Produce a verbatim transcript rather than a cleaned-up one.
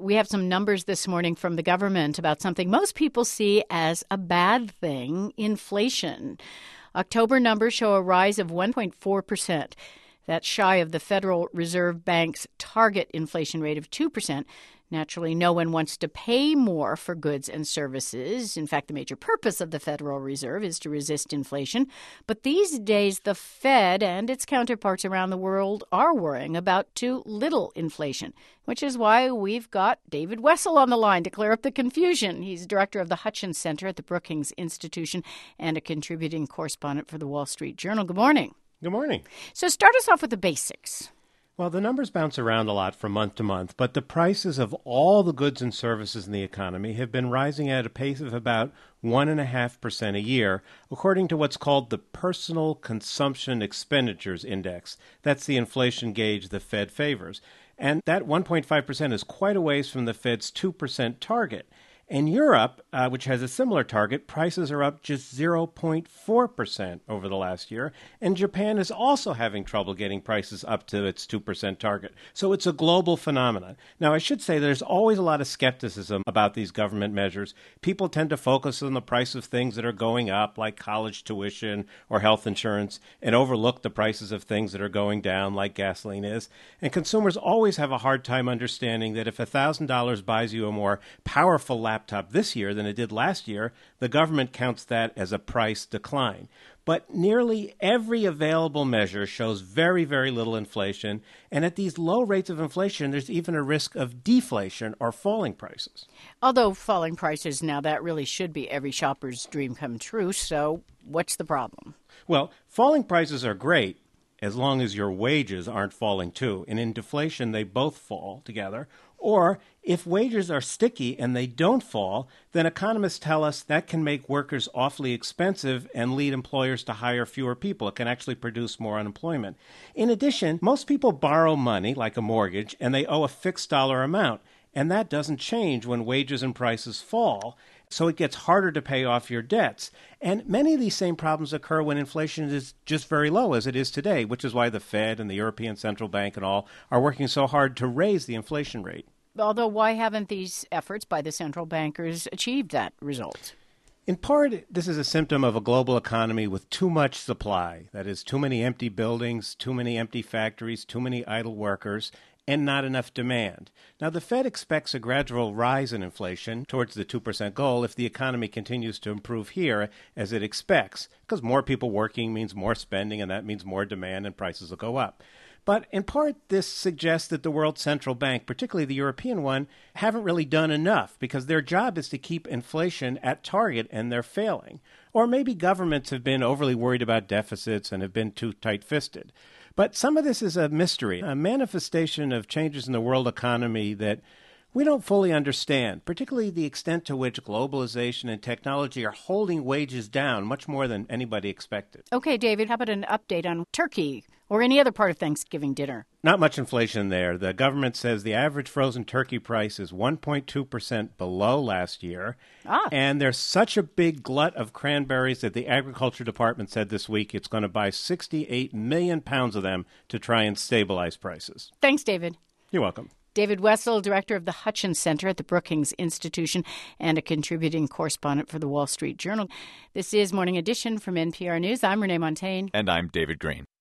We have some numbers this morning from the government about something most people see as a bad thing, inflation. October numbers show a rise of one point four percent. That's shy of the Federal Reserve Bank's target inflation rate of two percent. Naturally, no one wants to pay more for goods and services. In fact, the major purpose of the Federal Reserve is to resist inflation. But these days, the Fed and its counterparts around the world are worrying about too little inflation, which is why we've got David Wessel on the line to clear up the confusion. He's director of the Hutchins Center at the Brookings Institution and a contributing correspondent for the Wall Street Journal. Good morning. Good morning. So start us off with the basics. Well, the numbers bounce around a lot from month to month, but the prices of all the goods and services in the economy have been rising at a pace of about one point five percent a year, according to what's called the Personal Consumption Expenditures Index. That's the inflation gauge the Fed favors. And that one point five percent is quite a ways from the Fed's two percent target. In Europe, uh, which has a similar target, prices are up just zero point four percent over the last year, and Japan is also having trouble getting prices up to its two percent target. So it's a global phenomenon. Now, I should say there's always a lot of skepticism about these government measures. People tend to focus on the price of things that are going up, like college tuition or health insurance, and overlook the prices of things that are going down, like gasoline is. And consumers always have a hard time understanding that if one thousand dollars buys you a more powerful laptop, laptop this year than it did last year, the government counts that as a price decline. But nearly every available measure shows very, very little inflation. And at these low rates of inflation, there's even a risk of deflation or falling prices. Although falling prices now, that really should be every shopper's dream come true. So what's the problem? Well, falling prices are great as long as your wages aren't falling too. And in deflation, they both fall together. Or if wages are sticky and they don't fall, then economists tell us that can make workers awfully expensive and lead employers to hire fewer people. It can actually produce more unemployment. In addition, most people borrow money, like a mortgage, and they owe a fixed dollar amount. And that doesn't change when wages and prices fall. So it gets harder to pay off your debts. And many of these same problems occur when inflation is just very low, as it is today, which is why the Fed and the European Central Bank and all are working so hard to raise the inflation rate. Although, why haven't these efforts by the central bankers achieved that result? In part, this is a symptom of a global economy with too much supply. That is, too many empty buildings, too many empty factories, too many idle workers, and not enough demand. Now, the Fed expects a gradual rise in inflation towards the two percent goal if the economy continues to improve here as it expects, because more people working means more spending, and that means more demand, and prices will go up. But in part, this suggests that the world's central bank, particularly the European one, haven't really done enough because their job is to keep inflation at target and they're failing. Or maybe governments have been overly worried about deficits and have been too tight-fisted. But some of this is a mystery, a manifestation of changes in the world economy that we don't fully understand, particularly the extent to which globalization and technology are holding wages down much more than anybody expected. Okay, David, how about an update on turkey or any other part of Thanksgiving dinner? Not much inflation there. The government says the average frozen turkey price is one point two percent below last year. Ah. And there's such a big glut of cranberries that the Agriculture Department said this week it's going to buy sixty-eight million pounds of them to try and stabilize prices. Thanks, David. You're welcome. David Wessel, director of the Hutchins Center at the Brookings Institution and a contributing correspondent for the Wall Street Journal. This is Morning Edition from N P R News. I'm Renee Montagne. And I'm David Green.